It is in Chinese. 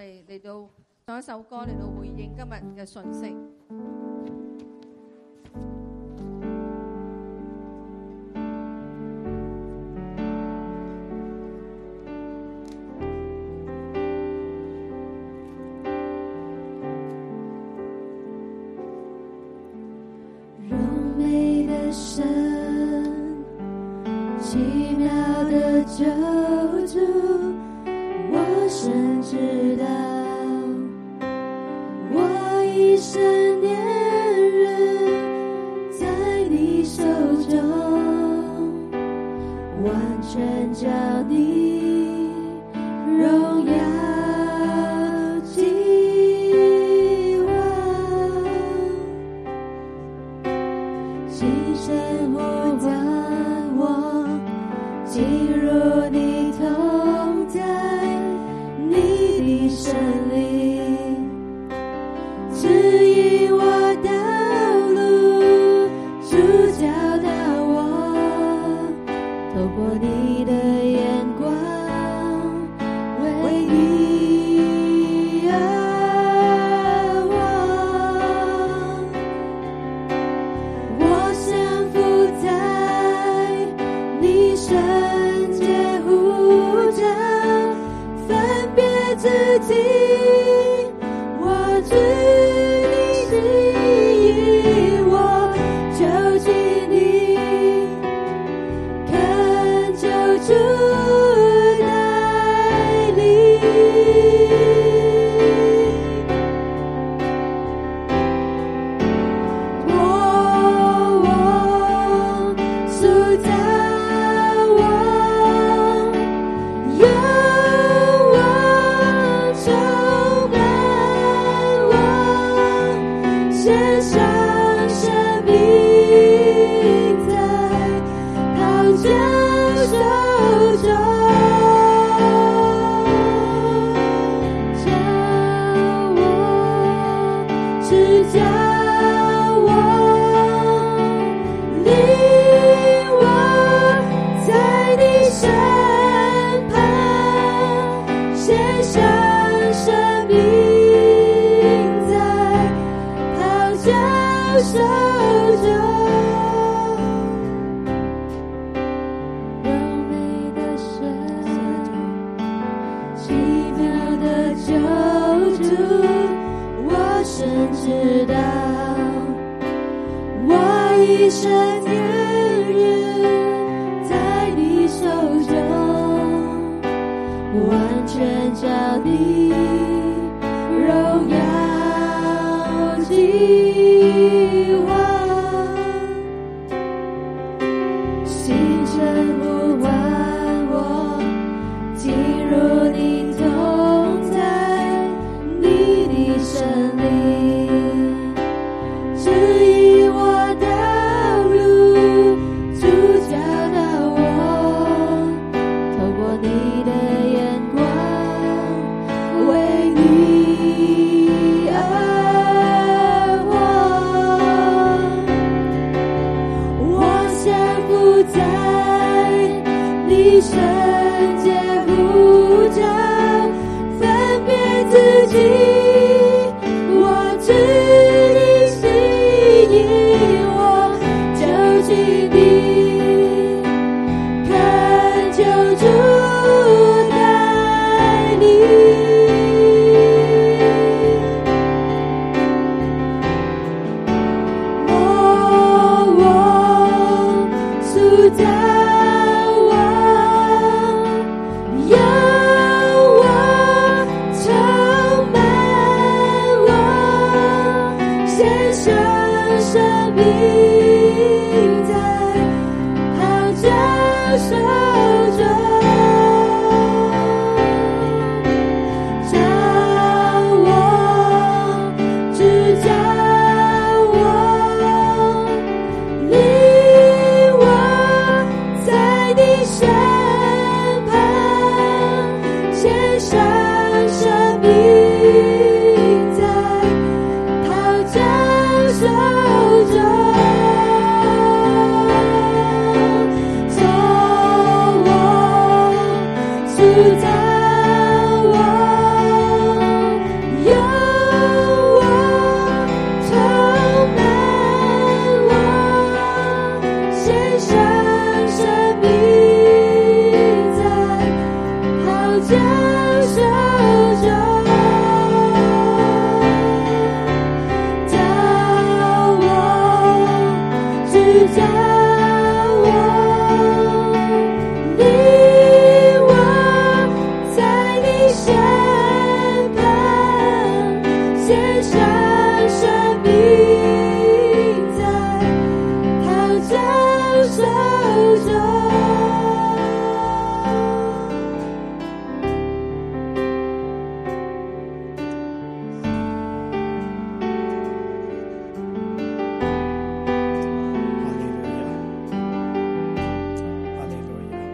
哋嚟到唱一首歌嚟到回應今日嘅信息。 柔美的神，奇妙的救主，我深知道，我一生年日在你手中，完全叫你荣耀极光，轻声呼唤我，进入你同在，你的圣灵指引我道路，主教导我，透过你的眼光，为你而活。我降服在你圣洁护照，分别自己，我知你指引我，就近你，恳求主带领。我塑造我，有我充满我，献上生命在讨教手中，教我，指教我，领我在你身旁，献上生命在讨教手中。柔美的神，奇妙的救主，我深知道，我一生年日在你手中，完全叫你荣耀极光，星辰呼唤我，进入你同在，你的圣灵指引我道路，主教导我，透过你的眼光，为你